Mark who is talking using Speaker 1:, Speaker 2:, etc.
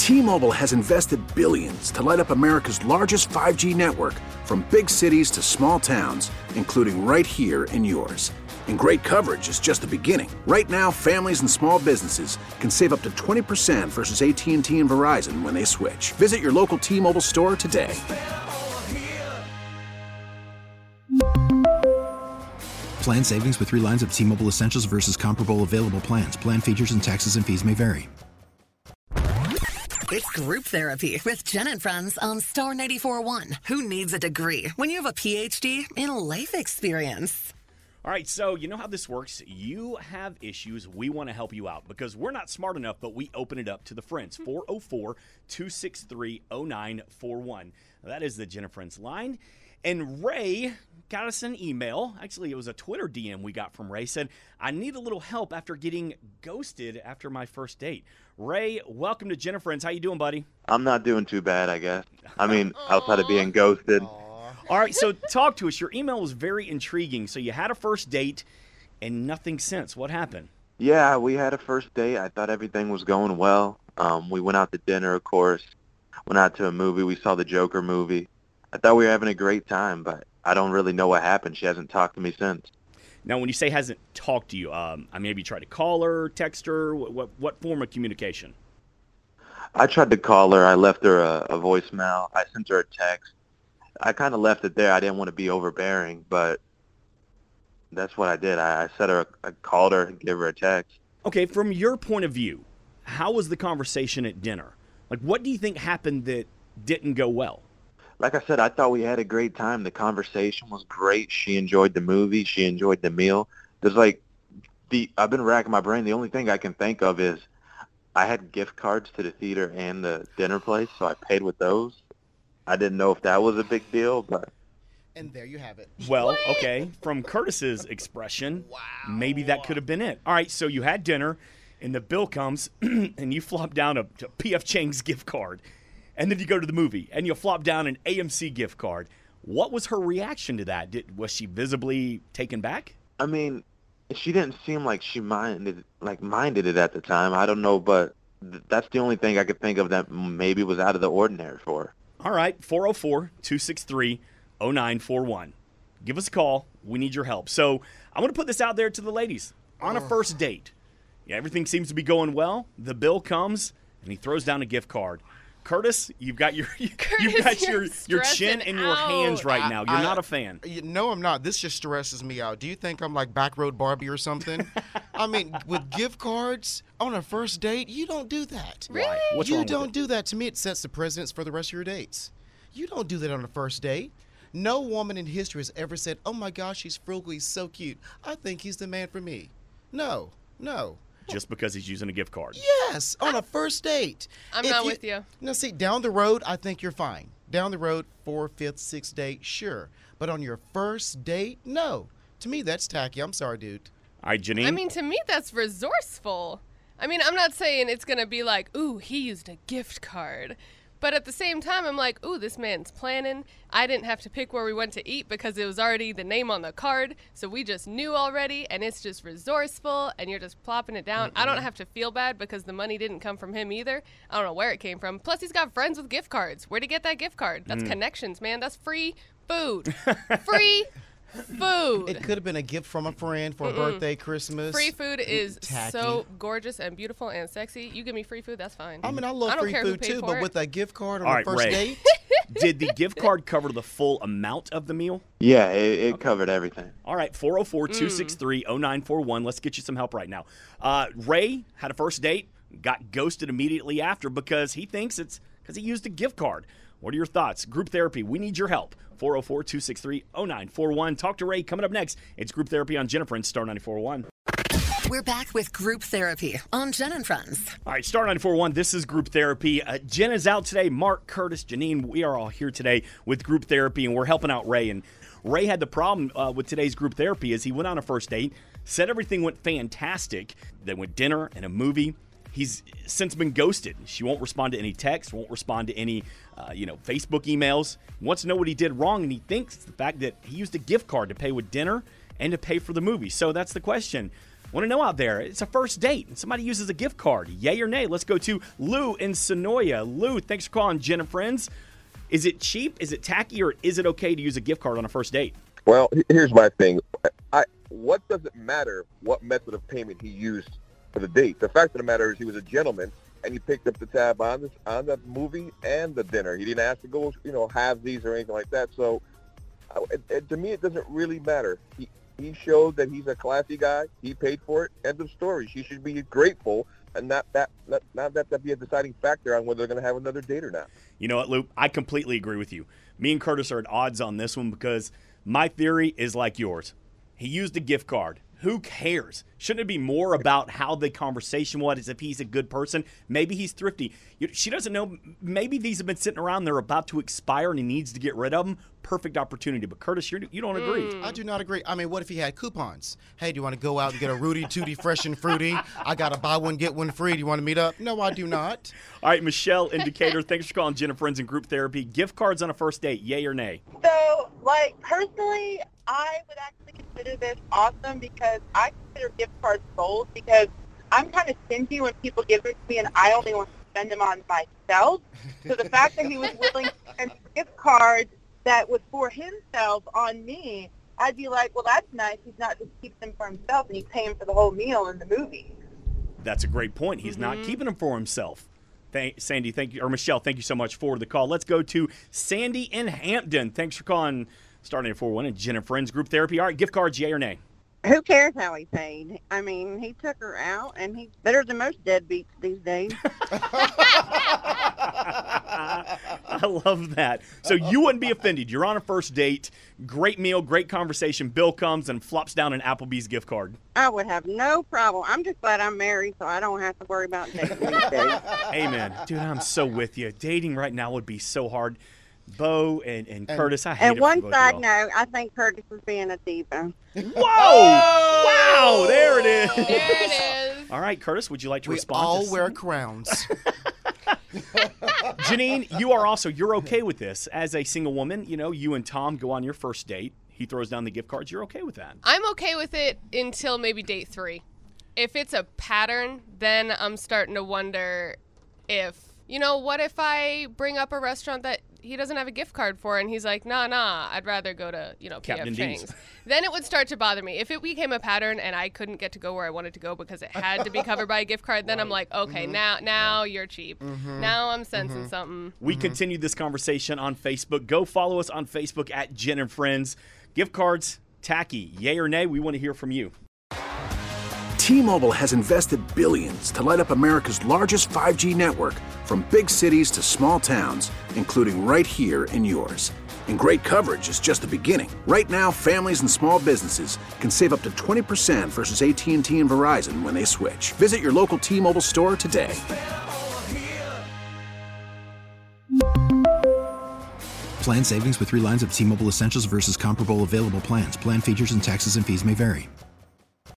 Speaker 1: T-Mobile has invested billions to light up America's largest 5G network, from big cities to small towns, including right here in yours. And great coverage is just the beginning. Right now, families and small businesses can save up to 20% versus AT&T and Verizon when they switch. Visit your local T-Mobile store today.
Speaker 2: Plan savings with 3 lines of T-Mobile Essentials versus comparable available plans. Plan features and taxes and fees may vary.
Speaker 3: It's Group Therapy with Jen and Friends on Star 94.1. Who needs a degree when you have a PhD in life experience?
Speaker 4: All right, so you know how this works. You have issues. We want to help you out because we're not smart enough, but we open it up to the friends. 404-263-0941. That is the Jen and Friends line. And Ray got us an email. Actually, it was a Twitter DM we got from Ray. Said, I need a little help after getting ghosted after my first date. Ray, welcome to Jen and Friends. How you doing, buddy?
Speaker 5: I'm not doing too bad, I guess. I mean, outside of being ghosted.
Speaker 4: All right, so talk to us. Your email was very intriguing. So you had a first date and nothing since. What happened?
Speaker 5: Yeah, we had a first date. I thought everything was going well. We went out to dinner, of course. Went out to a movie. We saw the Joker movie. I thought we were having a great time, but I don't really know what happened. She hasn't talked to me since.
Speaker 4: Now, when you say hasn't talked to you, I maybe tried to call her, text her. What form of communication?
Speaker 5: I tried to call her. I left her a voicemail. I sent her a text. I kind of left it there. I didn't want to be overbearing, but that's what I did. I called her and gave her a text.
Speaker 4: Okay, from your point of view, how was the conversation at dinner? Like, what do you think happened that didn't go well?
Speaker 5: Like I said, I thought we had a great time. The conversation was great. She enjoyed the movie. She enjoyed the meal. I've been racking my brain. The only thing I can think of is I had gift cards to the theater and the dinner place, so I paid with those. I didn't know if that was a big deal, but...
Speaker 6: And there you have it.
Speaker 4: Well, okay, from Curtis's expression, maybe that could have been it. All right, so you had dinner, and the bill comes, and you flop down a P.F. Chang's gift card. And then you go to the movie, and you flop down an AMC gift card. What was her reaction to that? Was she visibly taken back?
Speaker 5: I mean, she didn't seem like she minded it at the time. I don't know, but that's the only thing I could think of that maybe was out of the ordinary for her.
Speaker 4: All right, 404-263-0941. Give us a call. We need your help. So I want to put this out there to the ladies. On a first date, everything seems to be going well. The bill comes, and he throws down a gift card. Curtis, you've got your chin in your hands right now. You're not a fan.
Speaker 6: No, I'm not. This just stresses me out. Do you think I'm like Backroad Barbie or something? I mean, with gift cards on a first date, you don't do that.
Speaker 4: Really? What's wrong with it?
Speaker 6: You don't do that. To me, it sets the precedence for the rest of your dates. You don't do that on a first date. No woman in history has ever said, oh, my gosh, he's frugal, he's so cute. I think he's the man for me. No.
Speaker 4: Just because he's using a gift card.
Speaker 6: Yes, on a first date.
Speaker 7: I'm not with you.
Speaker 6: No, see, down the road, I think you're fine. Down the road, 4th, 5th, 6th date, sure. But on your first date, no. To me, that's tacky. I'm sorry, dude.
Speaker 4: All right, Janine.
Speaker 7: I mean, to me, that's resourceful. I mean, I'm not saying it's going to be like, ooh, he used a gift card. But at the same time, I'm like, ooh, this man's planning. I didn't have to pick where we went to eat because it was already the name on the card. So we just knew already, and it's just resourceful, and you're just plopping it down. I don't have to feel bad because the money didn't come from him either. I don't know where it came from. Plus, he's got friends with gift cards. Where'd he get that gift card? That's connections, man. That's free food. Free food.
Speaker 6: It could have been a gift from a friend for a birthday, Christmas.
Speaker 7: Free food is
Speaker 6: tacky.
Speaker 7: so gorgeous and beautiful and sexy. You give me free food, that's fine.
Speaker 6: I mean, I love free food too, but with a gift card on the first date?
Speaker 4: Did the gift card cover the full amount of the meal?
Speaker 5: Yeah, it covered everything.
Speaker 4: All right, 404-263-0941. Let's get you some help right now. Ray had a first date, got ghosted immediately after because he thinks it's because he used a gift card. What are your thoughts? Group therapy, we need your help. 404-263-0941. Talk to Ray. Coming up next, it's Group Therapy on Jen and Friends, Star 94.1.
Speaker 3: We're back with Group Therapy on Jen and Friends.
Speaker 4: All right, Star 94.1, this is Group Therapy. Jen is out today. Mark, Curtis, Janine, we are all here today with Group Therapy, and we're helping out Ray. And Ray had the problem with today's Group Therapy is he went on a first date, said everything went fantastic. They went dinner and a movie. He's since been ghosted. She won't respond to any texts, won't respond to any, Facebook emails. Wants to know what he did wrong, and he thinks it's the fact that he used a gift card to pay with dinner and to pay for the movie. So that's the question. Want to know out there, it's a first date, and somebody uses a gift card. Yay or nay? Let's go to Lou in Sonoya. Lou, thanks for calling Jen and Friends. Is it cheap, is it tacky, or is it okay to use a gift card on a first date?
Speaker 8: Well, here's my thing. What does it matter what method of payment he used for the date? The fact of the matter is he was a gentleman, and he picked up the tab on the movie and the dinner. He didn't ask to go, have these or anything like that. So to me, it doesn't really matter. He showed that he's a classy guy. He paid for it. End of story. She should be grateful, and not that be a deciding factor on whether they're going to have another date or not.
Speaker 4: You know what, Luke? I completely agree with you. Me and Curtis are at odds on this one because my theory is like yours. He used a gift card. Who cares? Shouldn't it be more about how the conversation was, if he's a good person? Maybe he's thrifty. She doesn't know. Maybe these have been sitting around. They're about to expire, and he needs to get rid of them. Perfect opportunity. But, Curtis, you don't agree.
Speaker 6: I do not agree. I mean, what if he had coupons? Hey, do you want to go out and get a Rudy Tooty Fresh and Fruity? I got a buy one, get one free. Do you want to meet up? No, I do not.
Speaker 4: All right, Michelle in Decatur, thanks for calling Jen and Friends in Group Therapy. Gift cards on a first date, yay or nay?
Speaker 9: So, personally, I would actually consider this awesome because I consider gift cards gold because I'm kind of stingy when people give it to me and I only want to spend them on myself. So the fact that he was willing to spend gift cards that was for himself on me, I'd be like, well, that's nice. He's not just keeping them for himself and he's paying for the whole meal in the movie.
Speaker 4: That's a great point. He's not keeping them for himself. Sandy, thank you. Or Michelle, thank you so much for the call. Let's go to Sandy in Hampton. Thanks for calling. Starting at 4-1 and Jen and Friends Group Therapy. All right, gift cards, yay or nay?
Speaker 10: Who cares how he paid? I mean, he took her out, and he's better than most deadbeats these days.
Speaker 4: I love that. So you wouldn't be offended. You're on a first date, great meal, great conversation. Bill comes and flops down an Applebee's gift card.
Speaker 10: I would have no problem. I'm just glad I'm married, so I don't have to worry about dating these days.
Speaker 4: Amen. Dude, I'm so with you. Dating right now would be so hard. Bo and Curtis, I hate it.
Speaker 10: And one side note, I think Curtis is being a diva.
Speaker 4: Whoa! Wow! There it is.
Speaker 7: There it is.
Speaker 4: All right, Curtis, would you like to respond?
Speaker 6: We all
Speaker 4: to
Speaker 6: wear crowns.
Speaker 4: Janine, you're okay with this as a single woman. You and Tom go on your first date. He throws down the gift cards. You're okay with that?
Speaker 7: I'm okay with it until maybe date 3. If it's a pattern, then I'm starting to wonder if, what if I bring up a restaurant that he doesn't have a gift card for and he's like, nah, I'd rather go to,
Speaker 4: Captain
Speaker 7: P.F.
Speaker 4: D's.
Speaker 7: Chang's. Then it would start to bother me. If it became a pattern and I couldn't get to go where I wanted to go because it had to be covered by a gift card, then I'm like, okay, now you're cheap. Now I'm sensing something.
Speaker 4: We continued this conversation on Facebook. Go follow us on Facebook at Jen and Friends. Gift cards, tacky, yay or nay? We want to hear from you.
Speaker 1: T-Mobile has invested billions to light up America's largest 5G network, from big cities to small towns, including right here in yours. And great coverage is just the beginning. Right now, families and small businesses can save up to 20% versus AT&T and Verizon when they switch. Visit your local T-Mobile store today.
Speaker 2: Plan savings with 3 lines of T-Mobile Essentials versus comparable available plans. Plan features and taxes and fees may vary.